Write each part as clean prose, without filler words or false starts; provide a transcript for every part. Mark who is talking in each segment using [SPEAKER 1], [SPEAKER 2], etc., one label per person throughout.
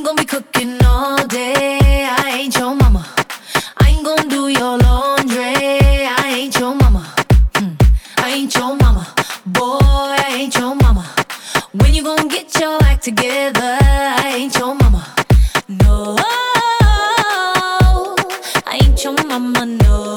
[SPEAKER 1] gonna be cooking all day. I ain't your mama. I ain't gonna do your laundry. I ain't your mama. I ain't your mama. Boy, I ain't your mama. When you gonna get your act together? I ain't your mama. No, I ain't your mama. No,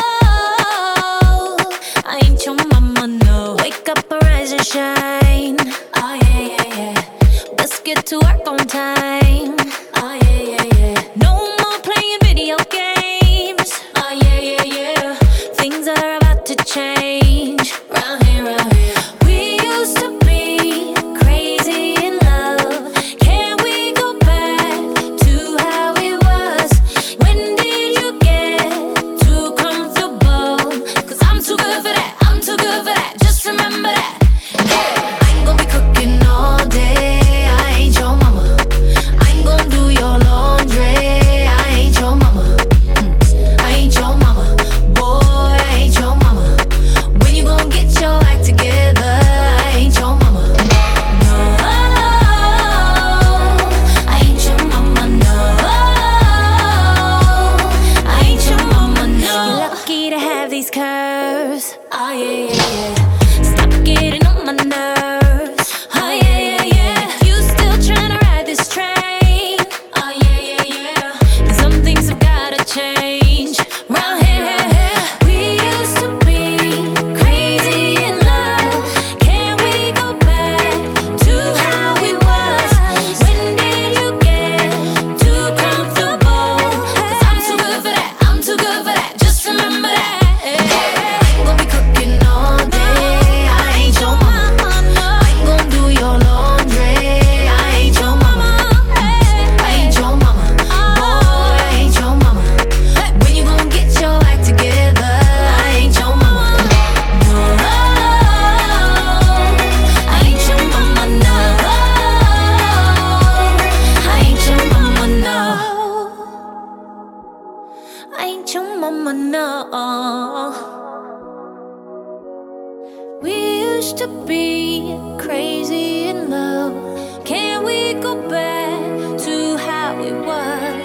[SPEAKER 1] I ain't your mama. No. Wake up, arise and shine. Oh yeah, yeah, yeah. Let's get to work on time. Oh yeah, yeah, yeah. No more playing video games. Oh yeah, yeah, yeah. Things are about to change. Round here, round here. We used to be crazy in love. Can we go back to how it was? When did you get too comfortable? 'Cause I'm too good for that. I'm too good for that. Just remember that. I ain't gonna be cooking all day. I ain't your mama. I ain't gonna do your laundry. I ain't your mama. I ain't your mama. Boy, I ain't your mama. When you gonna get your act together? I ain't your mama. No, I ain't your mama. No, I ain't your mama. No. You're lucky to have these curves. Oh yeah, yeah, yeah. Stop getting on my nerves. Oh yeah, yeah, yeah. You still tryna ride this train? Oh yeah, yeah, yeah. And some things have gotta change. Round here, here, here. We used to be crazy in love. Can we go back to how it was? When did you get too comfortable? 'Cause I'm too good for that. I'm too good for that. Just remember that. I ain't gonna be cooking all day. I ain't your mama. I ain't gonna do your laundry. I ain't your mama. I ain't your mama. Boy, I ain't your mama. When you gonna get your act together? I ain't your mama. No, I ain't your mama. No, I ain't your mama. No, I ain't your mama. No. We used to be crazy in love. Can we go back to how it was?